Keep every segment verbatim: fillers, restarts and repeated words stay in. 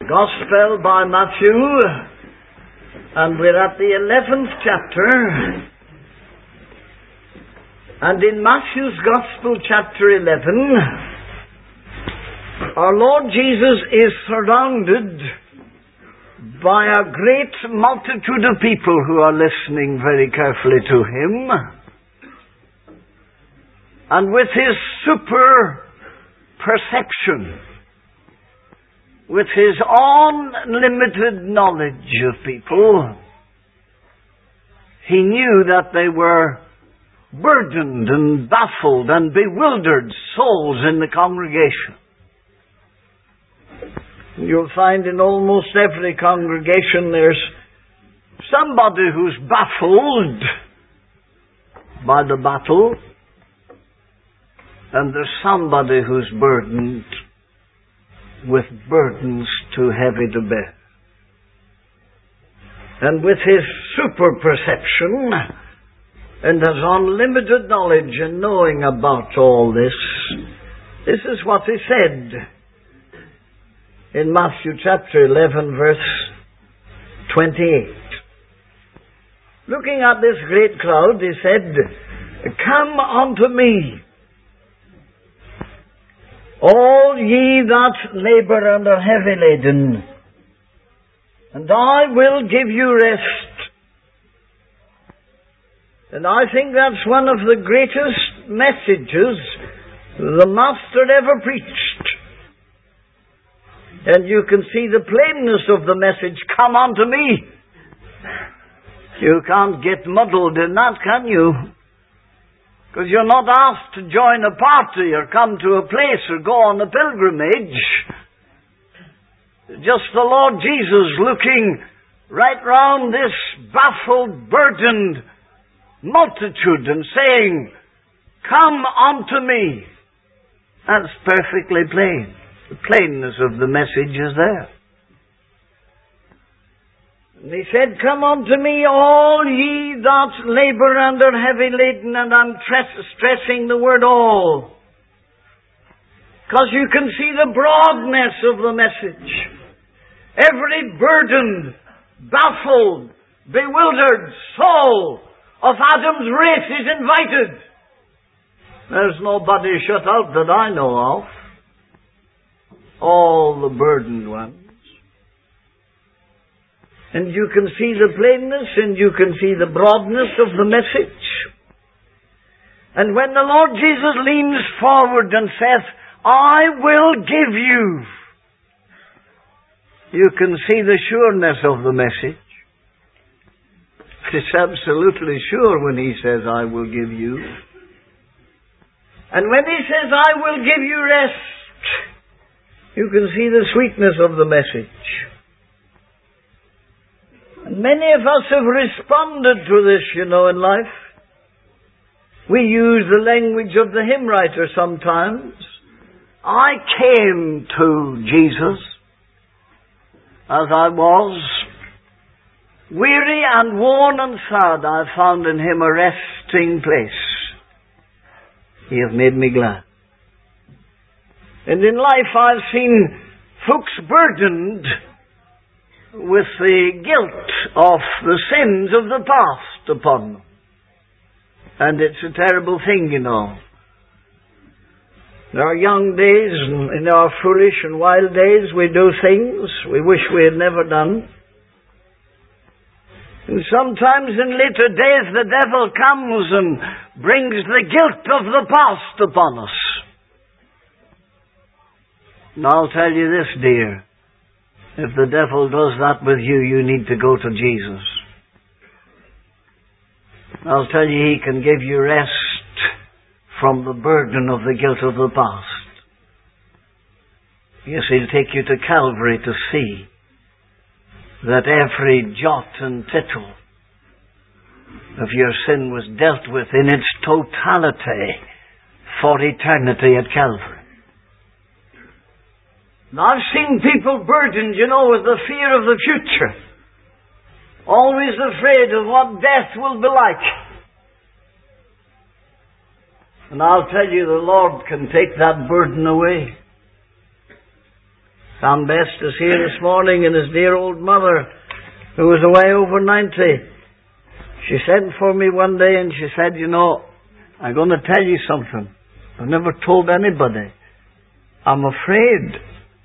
Gospel by Matthew, and we're at the eleventh chapter. And in Matthew's Gospel, chapter eleven, our Lord Jesus is surrounded by a great multitude of people who are listening very carefully to Him. And with His super perception, with His unlimited knowledge of people, He knew that they were burdened and baffled and bewildered souls in the congregation. You'll find in almost every congregation there's somebody who's baffled by the battle, and there's somebody who's burdened with burdens too heavy to bear. And with his super perception and his unlimited knowledge and knowing about all this, this is what he said in Matthew chapter eleven, verse twenty-eight. Looking at this great crowd, he said, "Come unto me, all ye that labour and are heavy laden, and I will give you rest." And I think that's one of the greatest messages the Master ever preached. And you can see the plainness of the message, "Come unto me." You can't get muddled in that, can you? Because you're not asked to join a party or come to a place or go on a pilgrimage. Just the Lord Jesus looking right round this baffled, burdened multitude and saying, "Come unto me." That's perfectly plain. The plainness of the message is there. And he said, "Come unto me, all ye that labour and are heavy laden," and I'm tres- stressing the word all, because you can see the broadness of the message. Every burdened, baffled, bewildered soul of Adam's race is invited. There's nobody shut out that I know of. All the burdened ones. And you can see the plainness and you can see the broadness of the message. And when the Lord Jesus leans forward and says, "I will give you," you can see the sureness of the message. It's absolutely sure when He says, "I will give you." And when He says, "I will give you rest," you can see the sweetness of the message. And many of us have responded to this, you know, in life. We use the language of the hymn writer sometimes. "I came to Jesus as I was. Weary and worn and sad, I found in Him a resting place. He hath made me glad." And in life I've seen folks burdened with the guilt of the sins of the past upon them. And it's a terrible thing, you know. In our young days, in our foolish and wild days, we do things we wish we had never done. And sometimes in later days the devil comes and brings the guilt of the past upon us. And I'll tell you this, dear. If the devil does that with you, you need to go to Jesus. I'll tell you, he can give you rest from the burden of the guilt of the past. Yes, he'll take you to Calvary to see that every jot and tittle of your sin was dealt with in its totality for eternity at Calvary. And I've seen people burdened, you know, with the fear of the future. Always afraid of what death will be like. And I'll tell you, the Lord can take that burden away. Sam Best is here this morning, and his dear old mother, who was away over ninety. She sent for me one day and she said, you know, I'm going to tell you something. I've never told anybody. I'm afraid.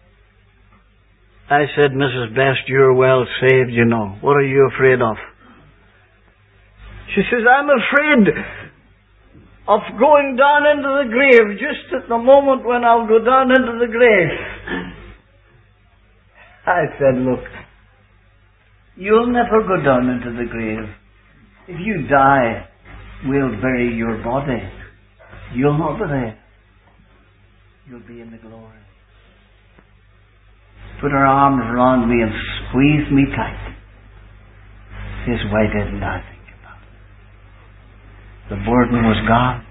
I said, Missus Best, you're well saved, you know. What are you afraid of? She says, I'm afraid of going down into the grave just at the moment when I'll go down into the grave. I said, look, you'll never go down into the grave. If you die, we'll bury your body. You'll not be there. You'll be in the glory. Put her arms around me and squeezed me tight. Says, why didn't I think about it? The burden was gone.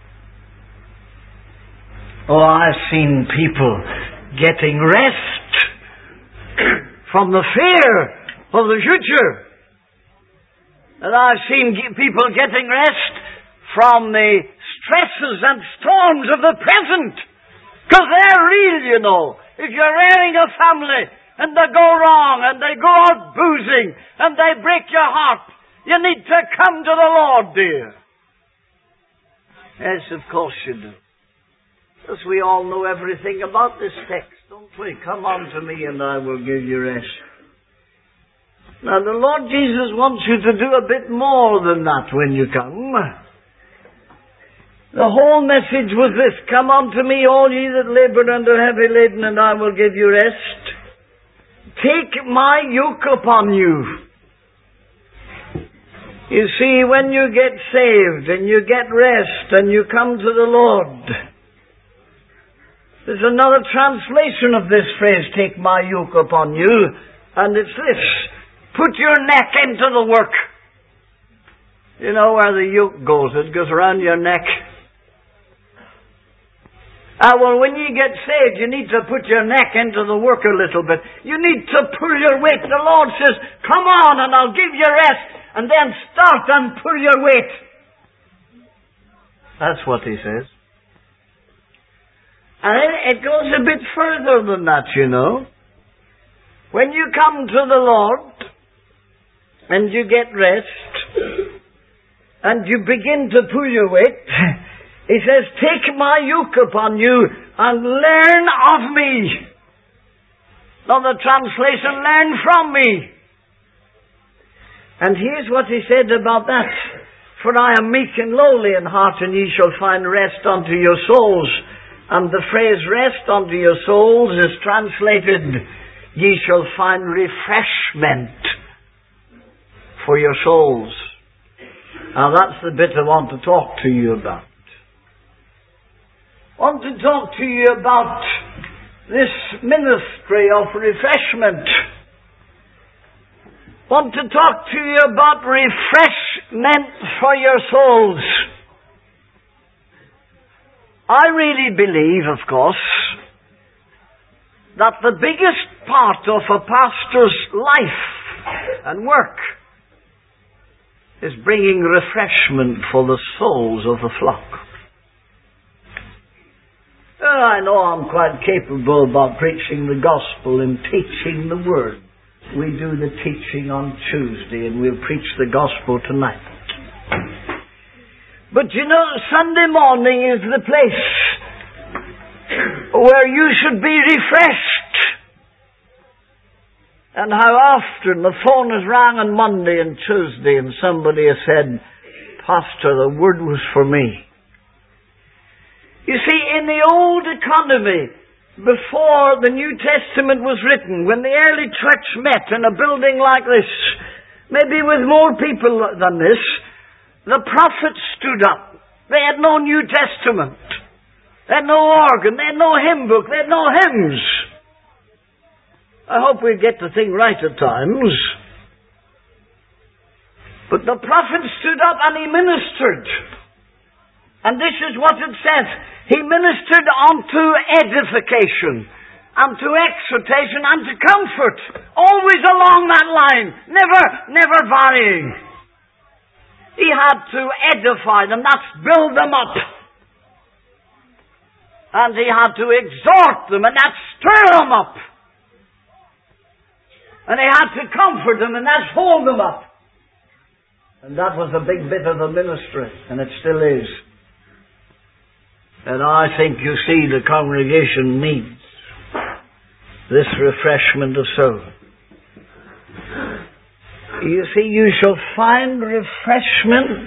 Oh, I've seen people getting rest from the fear of the future. And I've seen people getting rest from the stresses and storms of the present. Because they're real, you know. If you're rearing a family and they go wrong and they go out boozing and they break your heart, you need to come to the Lord, dear. Yes, of course you do. Because we all know everything about this text, don't we? Come unto me and I will give you rest. Now the Lord Jesus wants you to do a bit more than that when you come. The whole message was this: come unto me, all ye that labour and are heavy laden, and I will give you rest. Take my yoke upon you. You see, when you get saved and you get rest and you come to the Lord, there's another translation of this phrase, take my yoke upon you, and it's this: put your neck into the work. You know where the yoke goes? It goes around your neck. Ah, well, when you get saved, you need to put your neck into the work a little bit. You need to pull your weight. The Lord says, come on and I'll give you rest. And then start and pull your weight. That's what He says. And it goes a bit further than that, you know. When you come to the Lord and you get rest and you begin to pull your weight, He says, take my yoke upon you and learn of me. Another translation, learn from me. And here's what He said about that. For I am meek and lowly in heart, and ye shall find rest unto your souls. And the phrase rest unto your souls is translated, ye shall find refreshment for your souls. Now that's the bit I want to talk to you about. I want to talk to you about this ministry of refreshment. I want to talk to you about refreshment for your souls. I really believe, of course, that the biggest part of a pastor's life and work is bringing refreshment for the souls of the flock. I know I'm quite capable about preaching the gospel and teaching the word. We do the teaching on Tuesday and we'll preach the gospel tonight. But you know, Sunday morning is the place where you should be refreshed. And how often the phone has rang on Monday and Tuesday and somebody has said, Pastor, the word was for me. You see, in the old economy, before the New Testament was written, when the early church met in a building like this, maybe with more people than this, the prophets stood up. They had no New Testament. They had no organ. They had no hymn book. They had no hymns. I hope we get the thing right at times. But the prophet stood up and he ministered. And this is what it says. He ministered unto edification, unto exhortation, unto comfort. Always along that line. Never, never varying. He had to edify them. That's build them up. And he had to exhort them. And that's stir them up. And he had to comfort them, and that's hold them up. And that was a big bit of the ministry, and it still is. And I think, you see, the congregation needs this refreshment of soul. You see, you shall find refreshment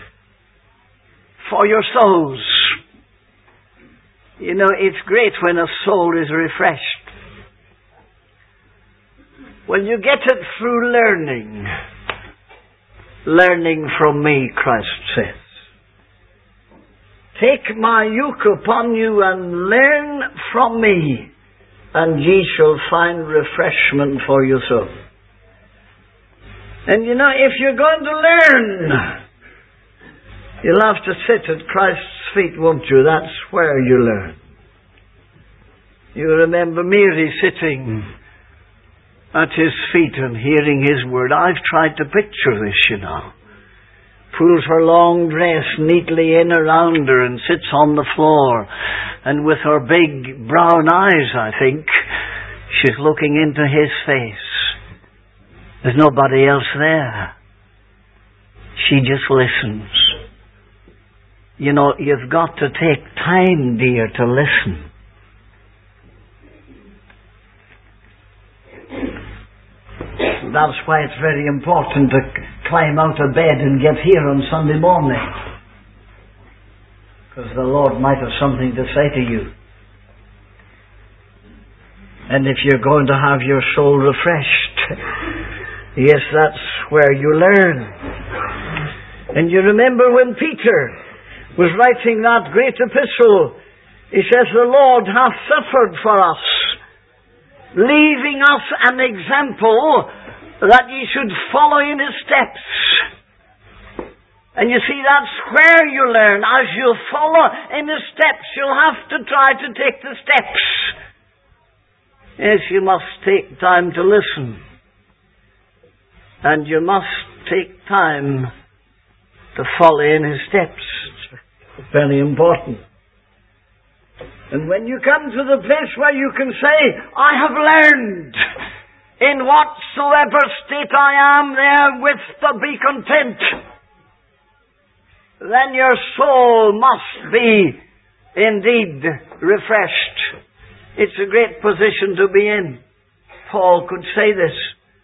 for your souls. You know, it's great when a soul is refreshed. Well, you get it through learning. Learning from me, Christ says. Take my yoke upon you and learn from me, and ye shall find refreshment for your soul. And you know, if you're going to learn, you'll have to sit at Christ's feet, won't you? That's where you learn. You remember Mary sitting at his feet and hearing his word. I've tried to picture this, you know. Pulls her long dress neatly in around her and sits on the floor. And with her big brown eyes, I think, she's looking into his face. There's nobody else there. She just listens. You know, you've got to take time, dear, to listen. That's why it's very important to climb out of bed and get here on Sunday morning. Because the Lord might have something to say to you. And if you're going to have your soul refreshed, yes, that's where you learn. And you remember when Peter was writing that great epistle, he says, the Lord hath suffered for us, leaving us an example that ye should follow in his steps. And you see, that's where you learn. As you follow in his steps, you'll have to try to take the steps. Yes, you must take time to listen. And you must take time to follow in his steps. It's very important. And when you come to the place where you can say, I have learned, in whatsoever state I am, therewith to be content, then your soul must be indeed refreshed. It's a great position to be in. Paul could say this.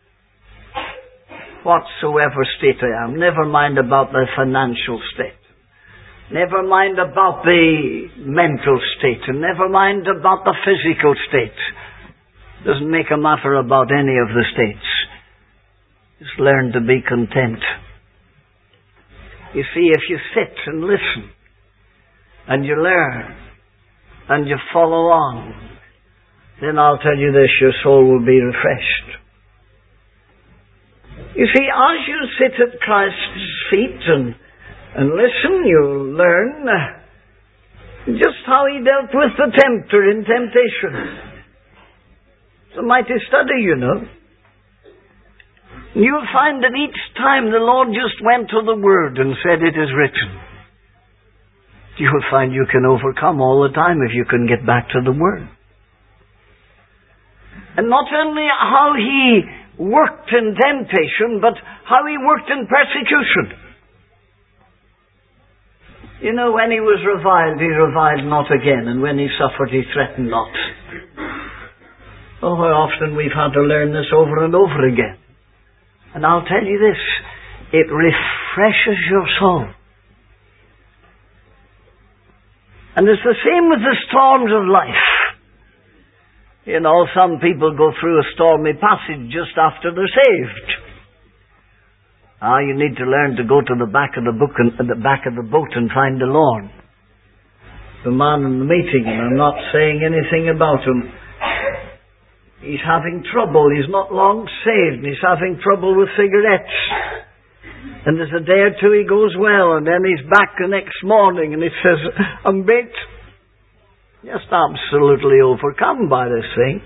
Whatsoever state I am, never mind about the financial state. Never mind about the mental state, and never mind about the physical state. Doesn't make a matter about any of the states. Just learn to be content. You see, if you sit and listen, and you learn, and you follow on, then I'll tell you this, your soul will be refreshed. You see, as you sit at Christ's feet and, and listen, you'll learn just how he dealt with the tempter in temptation. It's a mighty study, you know. You'll find that each time the Lord just went to the Word and said, it is written. You'll find you can overcome all the time if you can get back to the Word. And not only how he worked in temptation, but how he worked in persecution. You know, when he was reviled, he reviled not again, and when he suffered, he threatened not. Oh, how often we've had to learn this over and over again. And I'll tell you this, it refreshes your soul. And it's the same with the storms of life. You know, some people go through a stormy passage just after they're saved. Ah, you need to learn to go to the back of the book and the back of the boat and find the Lord. The man in the meeting, and I'm not saying anything about him. He's having trouble. He's not long saved. He's having trouble with cigarettes. And there's a day or two he goes well, and then he's back the next morning, and he says, I'm bit just absolutely overcome by this thing.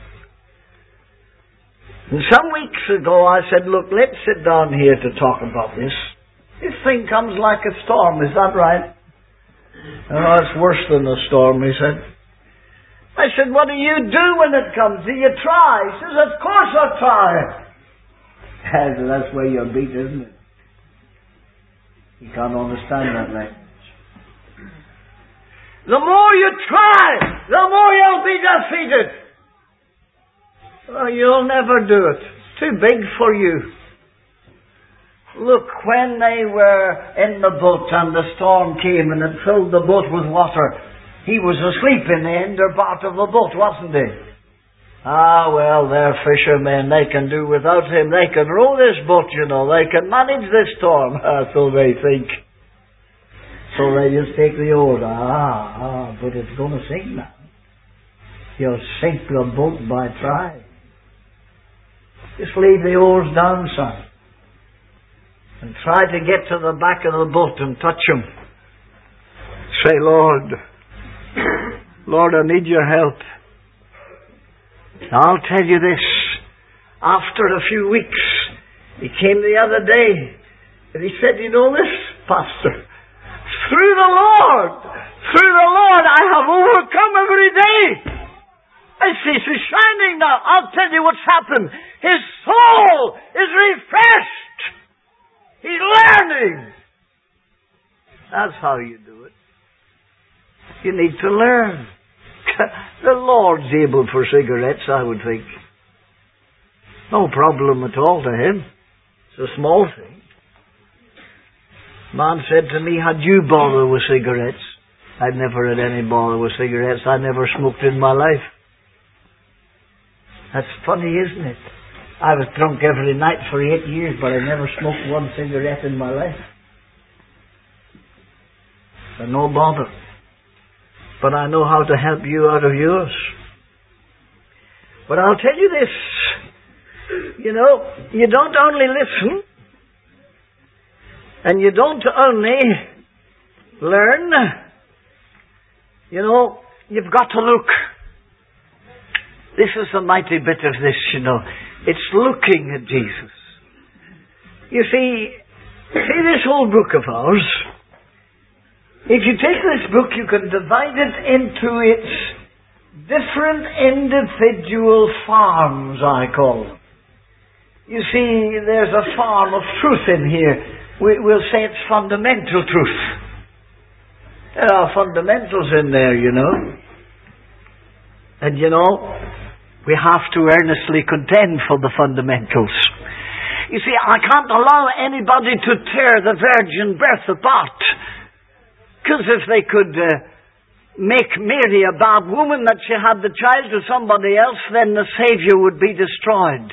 And some weeks ago I said, look, let's sit down here to talk about this. This thing comes like a storm, is that right? Oh, it's worse than a storm, he said. I said, what do you do when it comes? Do you try? He says, of course I'll try. That's where you're beat, isn't it? You can't understand that language. The more you try, the more you'll be defeated. Well, you'll never do it. It's too big for you. Look, when they were in the boat and the storm came and it filled the boat with water, he was asleep in the hinder part of the boat, wasn't he? Ah, well, they're fishermen. They can do without him. They can row this boat, you know. They can manage this storm. So they think. So they just take the oars. Ah, ah, but it's going to sink now. You'll sink the boat by trying. Just leave the oars down, son. And try to get to the back of the boat and touch him. Say, Lord, Lord, I need your help. I'll tell you this. After a few weeks, he came the other day and he said, you know this, Pastor? Through the Lord, through the Lord, I have overcome every day. I see he's shining now. I'll tell you what's happened. His soul is refreshed. He's learning. That's how you do it. You need to learn. The Lord's able for cigarettes, I would think. No problem at all to him. It's a small thing. Man said to me, had you bother with cigarettes? I'd never had any bother with cigarettes. I never smoked in my life. That's funny, isn't it? I was drunk every night for eight years, but I never smoked one cigarette in my life. So no bother. But I know how to help you out of yours. But I'll tell you this. You know, you don't only listen, and you don't only learn. You know, you've got to look. This is a mighty bit of this, you know. It's looking at Jesus. You see, see this whole book of ours. If you take this book, you can divide it into its different individual farms, I call them. You see, there's a farm of truth in here. We, we'll say it's fundamental truth. There are fundamentals in there, you know. And you know, we have to earnestly contend for the fundamentals. You see, I can't allow anybody to tear the virgin birth apart. Because if they could uh, make Mary a bad woman, that she had the child to somebody else, then the Saviour would be destroyed.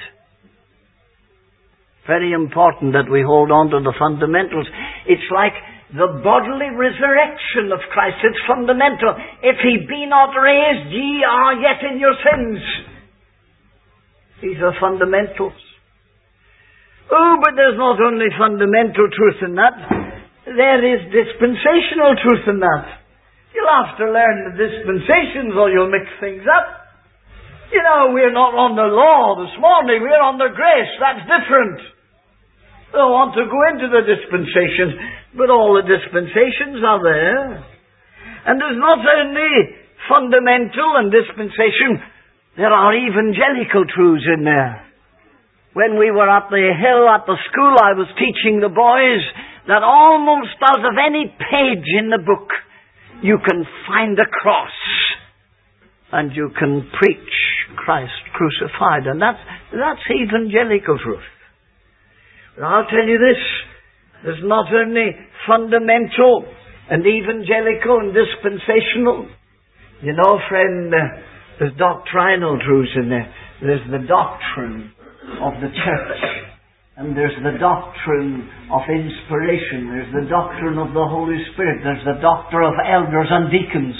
Very important that we hold on to the fundamentals. It's like the bodily resurrection of Christ. It's fundamental. If he be not raised, ye are yet in your sins. These are fundamentals. Oh, but there's not only fundamental truth in that. There is dispensational truth in that. You'll have to learn the dispensations or you'll mix things up. You know, we're not on the law this morning. We're on the grace. That's different. I don't want to go into the dispensations, but all the dispensations are there. And there's not only fundamental and dispensation, there are evangelical truths in there. When we were at the hill at the school, I was teaching the boys that almost out of any page in the book, you can find a cross and you can preach Christ crucified. And that's, that's evangelical truth. But I'll tell you this, there's not only fundamental and evangelical and dispensational. You know, friend, uh, there's doctrinal truths in there. There's the doctrine of the church. And there's the doctrine of inspiration. There's the doctrine of the Holy Spirit. There's the doctrine of elders and deacons.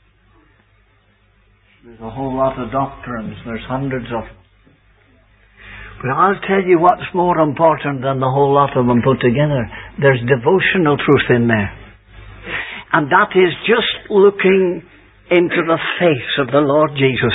There's a whole lot of doctrines. There's hundreds of them. But I'll tell you what's more important than the whole lot of them put together. There's devotional truth in there. And that is just looking into the face of the Lord Jesus.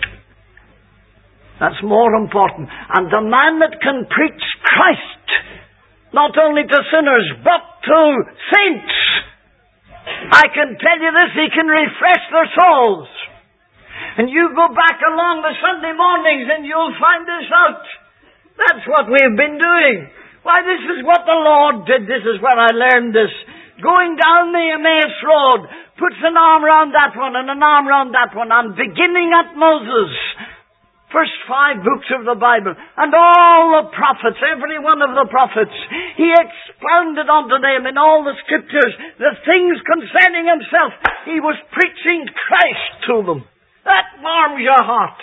That's more important. And the man that can preach Christ, not only to sinners, but to saints, I can tell you this, he can refresh their souls. And you go back along the Sunday mornings and you'll find this out. That that's what we've been doing. Why, this is what the Lord did. This is where I learned this. Going down the Emmaus Road, puts an arm around that one and an arm around that one, and beginning at Moses, first five books of the Bible, and all the prophets, every one of the prophets, he expounded unto them in all the scriptures the things concerning himself. He was preaching Christ to them. That warms your heart.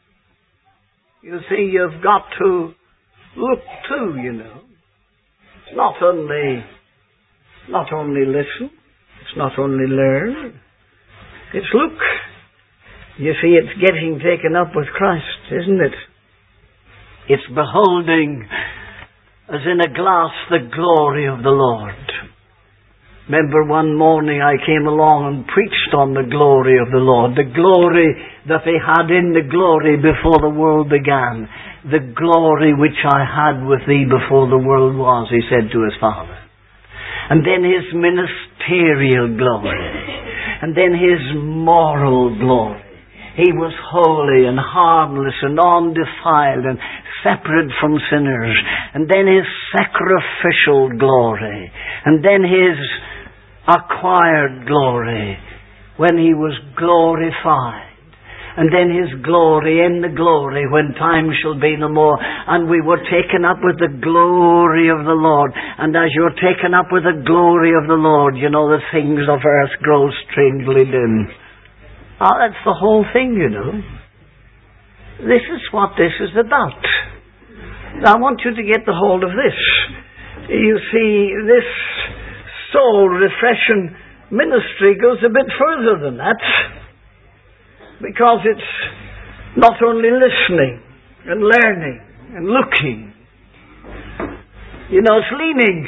You see, you've got to look too, you know. It's not only, not only listen, it's not only learn, it's look. You see, it's getting taken up with Christ, isn't it? It's beholding, as in a glass, the glory of the Lord. Remember one morning I came along and preached on the glory of the Lord. The glory that they had in the glory before the world began. The glory which I had with thee before the world was, he said to his Father. And then his ministerial glory. And then his moral glory. He was holy and harmless and undefiled and separate from sinners. And then his sacrificial glory. And then his acquired glory when he was glorified. And then his glory in the glory when time shall be no more. And we were taken up with the glory of the Lord. And as you're taken up with the glory of the Lord, you know, the things of earth grow strangely dim. Ah, that's the whole thing, you know. This is what this is about. Now, I want you to get the hold of this. You see, this soul refreshing ministry goes a bit further than that. Because it's not only listening and learning and looking. You know, it's leaning.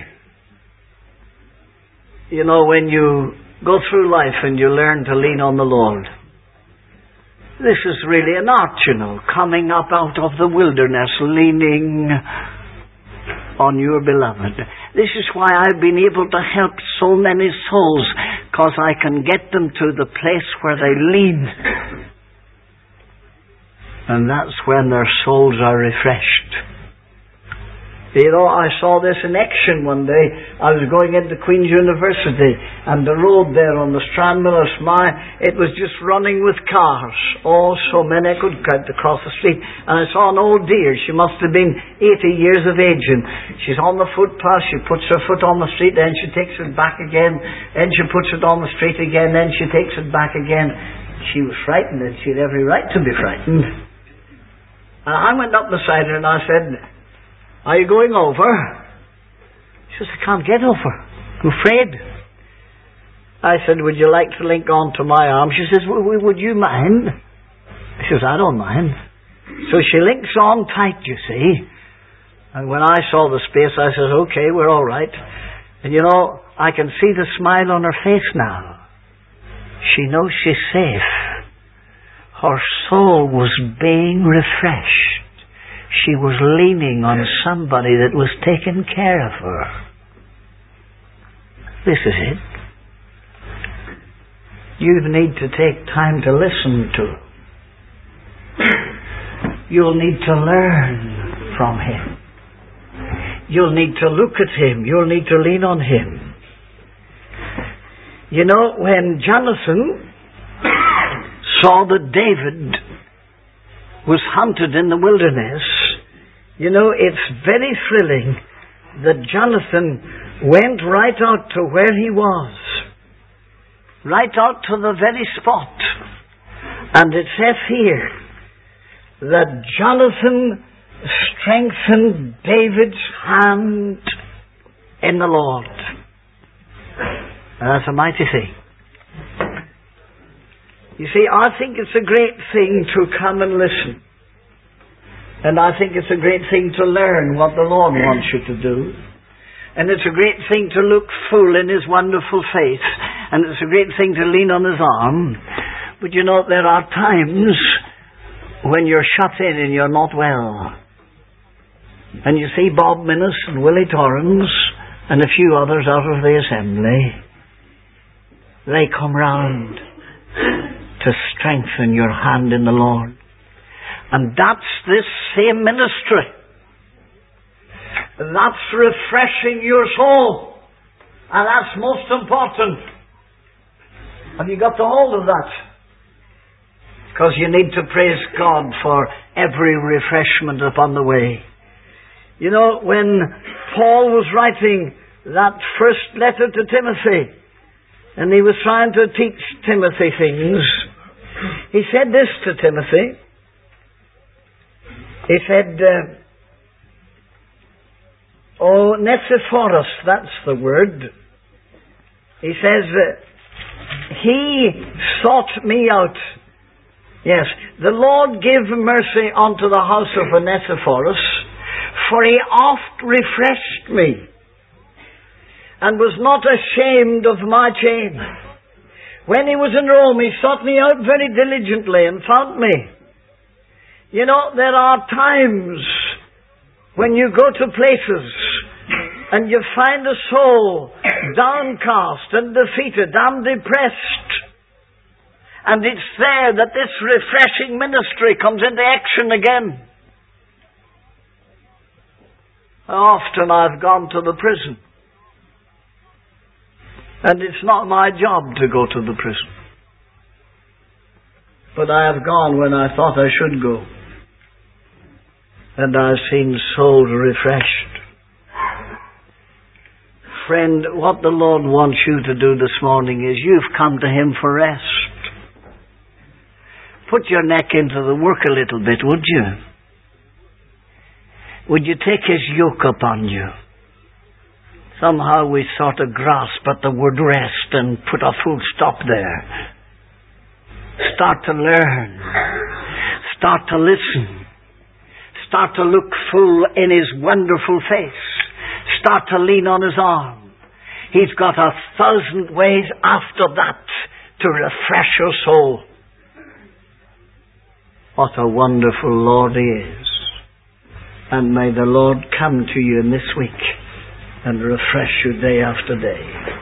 You know, when you go through life and you learn to lean on the Lord. This is really an art, you know, coming up out of the wilderness, leaning on your beloved. This is why I've been able to help so many souls, because I can get them to the place where they lean. And that's when their souls are refreshed. You know, I saw this in action one day. I was going into Queen's University, and the road there on the Stranmillis Mile, it was just running with cars. Oh, so many I couldn't get across the street. And I saw an old dear. She must have been eighty years of age, and she's on the footpath. She puts her foot on the street, then she takes it back again, then she puts it on the street again, then she takes it back again. She was frightened, and she had every right to be frightened. And I went up beside her and I said, "Are you going over?" She says, "I can't get over. I'm afraid." I said, "Would you like to link on to my arm?" She says, "Would you mind?" I says, "I don't mind." So she links on tight, you see. And when I saw the space, I says, "Okay, we're all right." And you know, I can see the smile on her face now. She knows she's safe. Her soul was being refreshed. She was leaning on somebody that was taking care of her. This is it. You need to take time to listen to. You'll need to learn from him. You'll need to look at him. You'll need to lean on him. You know, when Jonathan saw that David was hunted in the wilderness, you know, it's very thrilling that Jonathan went right out to where he was. Right out to the very spot. And it says here that Jonathan strengthened David's hand in the Lord. And that's a mighty thing. You see, I think it's a great thing to come and listen. And I think it's a great thing to learn what the Lord wants you to do. And it's a great thing to look full in his wonderful face. And it's a great thing to lean on his arm. But you know, there are times when you're shut in and you're not well. And you see Bob Minnis and Willie Torrance and a few others out of the assembly. They come round to strengthen your hand in the Lord. And that's this same ministry. That's refreshing your soul. And that's most important. Have you got the hold of that? Because you need to praise God for every refreshment upon the way. You know, when Paul was writing that first letter to Timothy, and he was trying to teach Timothy things, he said this to Timothy. He said, uh, oh, Onesiphorus, that's the word. He says, uh, he sought me out. Yes, the Lord give mercy unto the house of Onesiphorus, for he oft refreshed me, and was not ashamed of my chain. When he was in Rome, he sought me out very diligently and found me. You know, there are times when you go to places and you find a soul downcast and defeated and depressed. And it's there that this refreshing ministry comes into action again. How often I've gone to the prison. And it's not my job to go to the prison. But I have gone when I thought I should go. And I've seen souls refreshed. Friend, what the Lord wants you to do this morning is you've come to Him for rest. Put your neck into the work a little bit, would you? Would you take His yoke upon you? Somehow we sort of grasp at the word rest and put a full stop there. Start to learn. Start to listen. Start to look full in His wonderful face. Start to lean on His arm. He's got a thousand ways after that to refresh your soul. What a wonderful Lord He is. And may the Lord come to you in this week and refresh you day after day.